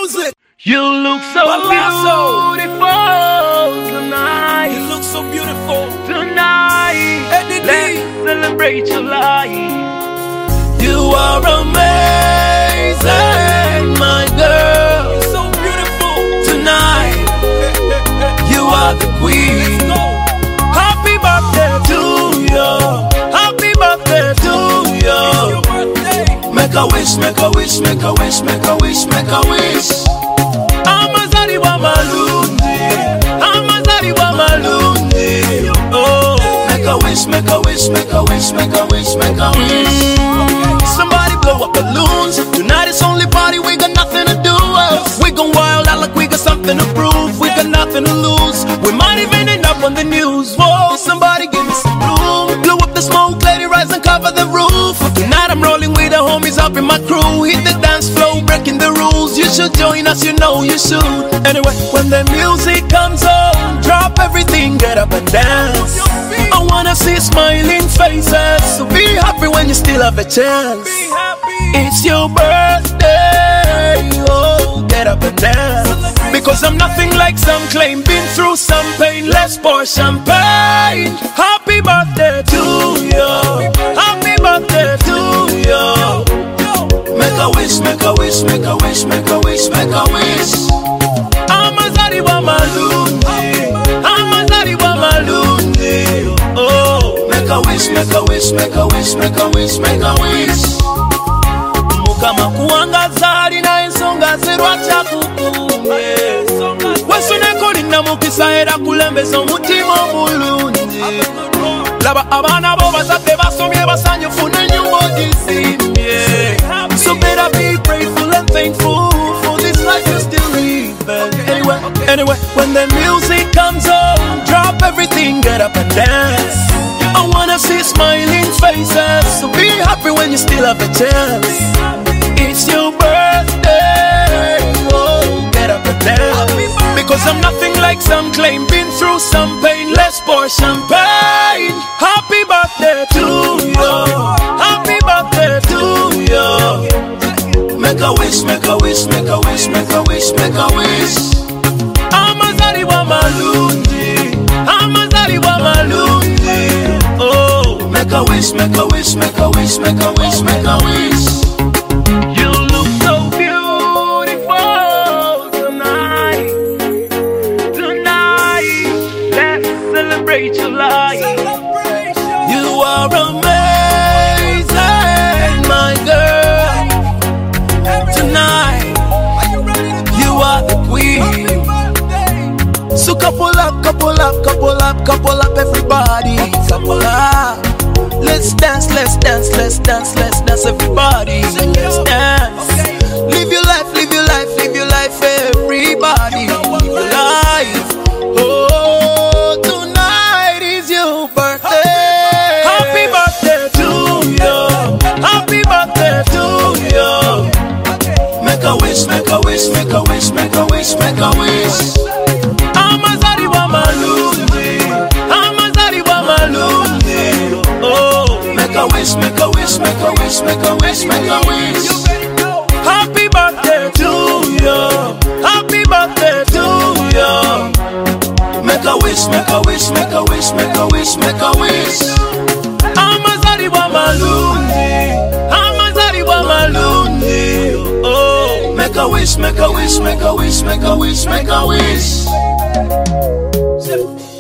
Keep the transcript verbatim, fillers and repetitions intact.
music. You look so Palazzo. beautiful tonight. You look so beautiful Tonight, Eddie D. let's celebrate your life. You are amazing, my girl. You're so beautiful tonight. You are the queen. Happy birthday to you. Happy birthday to you. Make a wish, make a wish, make a wish, make a wish, make a wish. Amazari wa malundi, Amazari wa malundi. Oh, make a wish, make a wish, make a wish, make a wish, make a wish. Somebody blow up balloons. Tonight it's only party, we got nothing to do. We gon' wild out like we got something to prove. We got nothing to lose. We might even end up on the news. Whoa, somebody give me some bloom. Blow up the smoke, let it rise and cover the roof. Tonight I'm rolling with the homies up in my crew. Hit the dance floor, breaking the rules. You should join us, you know you should. Anyway, when the music comes on, drop everything, get up and dance. I wanna see smiling faces, so be happy when you still have a chance. It's your birthday, oh, get up and dance. Because I'm nothing like some claim, been through some pain, let's pour champagne. Happy birthday to you, happy birthday to you. Make a wish, make a wish, make a wish, make a wish, make a wish. Amazari wa malundi, Amazari wa malundi. Oh, make a wish, make a wish, make a wish, make a wish, make a wish. Mukama kuangaza alina ensonga zerwacha kukumbe. Wesuneko lina mukisa era kulembeza omutima omulungi. Laba abaana bo bazadde basomye basanyufu n'ennyumba ogisimbye. So better be grateful and thankful for this life you're still living. Anyway, anyway, when the music comes on, drop everything, get up and dance. I wanna see smiling faces, so be happy when you still have a chance. It's your birthday, oh, get up and dance. Because I'm nothing like some claim, been through some pain, let's pour champagne. Happy birthday to you, happy birthday to you. Make a wish, make a wish, make a wish, make a wish, make a wish. Amazari wa malundi, Amazari wa malundi. Oh, make a wish, make a wish, make a wish, make a wish, make a wish. You look so beautiful tonight. Tonight, let's celebrate your life. You are amazing, my girl. Tonight, you are the queen. So couple up, couple up, couple up, couple up, everybody. Couple up. Let's dance, let's dance, let's dance, let's dance, everybody. Let's dance. Live your life, live your life, live your life, everybody. Live your life. Oh, tonight is your birthday. Happy birthday to you. Happy birthday to you. Make a wish, make a wish, make a wish, make a wish, make a wish. Amazari wa malundi, Amazari wa malundi. Oh, make a wish, make a wish, make a wish, make a wish, make a wish. Happy birthday to you, happy birthday to you. Make a wish, make a wish, make a wish, make a wish, make a wish. Amazari wa malundi, Amazari wa malundi. Oh, make a wish, make a wish, make a wish, make a wish, make a wish.